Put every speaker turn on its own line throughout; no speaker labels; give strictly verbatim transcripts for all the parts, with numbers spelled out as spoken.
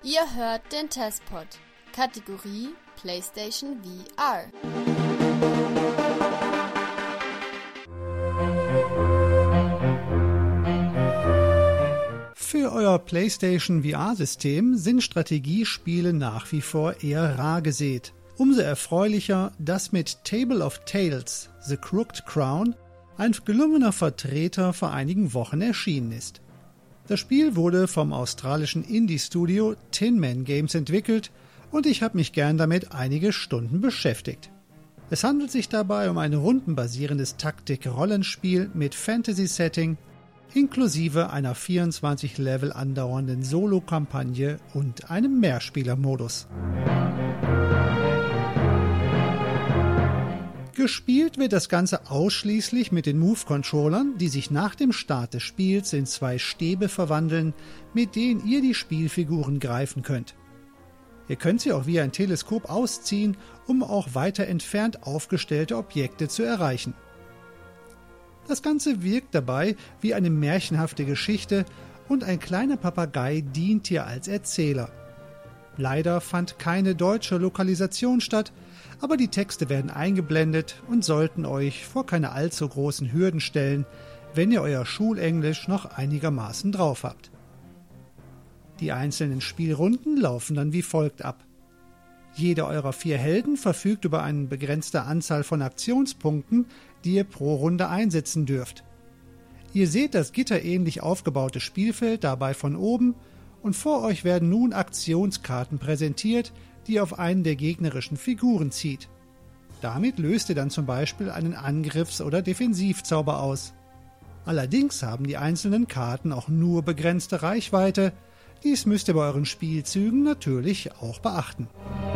Ihr hört den Testpod, Kategorie PlayStation V R.
Für euer PlayStation V R-System sind Strategiespiele nach wie vor eher rar gesät. Umso erfreulicher, dass mit Table of Tales, The Crooked Crown, ein gelungener Vertreter vor einigen Wochen erschienen ist. Das Spiel wurde vom australischen Indie-Studio Tin Man Games entwickelt und ich habe mich gern damit einige Stunden beschäftigt. Es handelt sich dabei um ein rundenbasierendes Taktik-Rollenspiel mit Fantasy-Setting, inklusive einer vierundzwanzig Level andauernden Solo-Kampagne und einem Mehrspielermodus. Gespielt wird das Ganze ausschließlich mit den Move-Controllern, die sich nach dem Start des Spiels in zwei Stäbe verwandeln, mit denen ihr die Spielfiguren greifen könnt. Ihr könnt sie auch wie ein Teleskop ausziehen, um auch weiter entfernt aufgestellte Objekte zu erreichen. Das Ganze wirkt dabei wie eine märchenhafte Geschichte und ein kleiner Papagei dient hier als Erzähler. Leider fand keine deutsche Lokalisation statt, aber die Texte werden eingeblendet und sollten euch vor keine allzu großen Hürden stellen, wenn ihr euer Schulenglisch noch einigermaßen drauf habt. Die einzelnen Spielrunden laufen dann wie folgt ab. Jeder eurer vier Helden verfügt über eine begrenzte Anzahl von Aktionspunkten, die ihr pro Runde einsetzen dürft. Ihr seht das gitterähnlich aufgebaute Spielfeld dabei von oben und vor euch werden nun Aktionskarten präsentiert, die ihr auf einen der gegnerischen Figuren zieht. Damit löst ihr dann zum Beispiel einen Angriffs- oder Defensivzauber aus. Allerdings haben die einzelnen Karten auch nur begrenzte Reichweite. Dies müsst ihr bei euren Spielzügen natürlich auch beachten.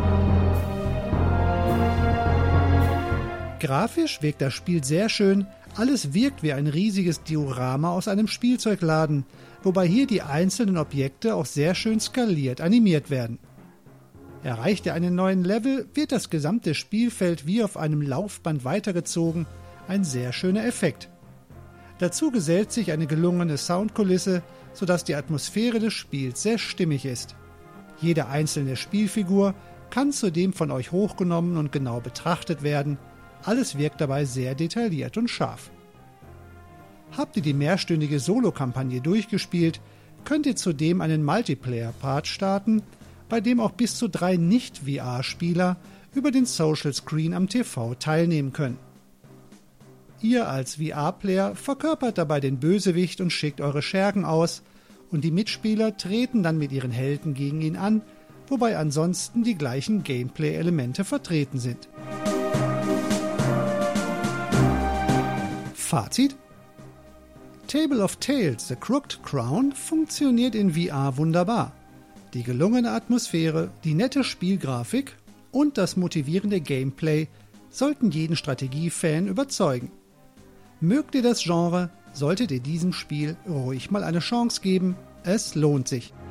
Grafisch wirkt das Spiel sehr schön, alles wirkt wie ein riesiges Diorama aus einem Spielzeugladen, wobei hier die einzelnen Objekte auch sehr schön skaliert animiert werden. Erreicht ihr einen neuen Level, wird das gesamte Spielfeld wie auf einem Laufband weitergezogen, ein sehr schöner Effekt. Dazu gesellt sich eine gelungene Soundkulisse, sodass die Atmosphäre des Spiels sehr stimmig ist. Jede einzelne Spielfigur kann zudem von euch hochgenommen und genau betrachtet werden. Alles wirkt dabei sehr detailliert und scharf. Habt ihr die mehrstündige Solo-Kampagne durchgespielt, könnt ihr zudem einen Multiplayer-Part starten, bei dem auch bis zu drei Nicht-V R-Spieler über den Social Screen am T V teilnehmen können. Ihr als V R-Player verkörpert dabei den Bösewicht und schickt eure Schergen aus und die Mitspieler treten dann mit ihren Helden gegen ihn an, wobei ansonsten die gleichen Gameplay-Elemente vertreten sind. Fazit: Table of Tales, The Crooked Crown funktioniert in V R wunderbar. Die gelungene Atmosphäre, die nette Spielgrafik und das motivierende Gameplay sollten jeden Strategiefan überzeugen. Mögt ihr das Genre, solltet ihr diesem Spiel ruhig mal eine Chance geben, es lohnt sich.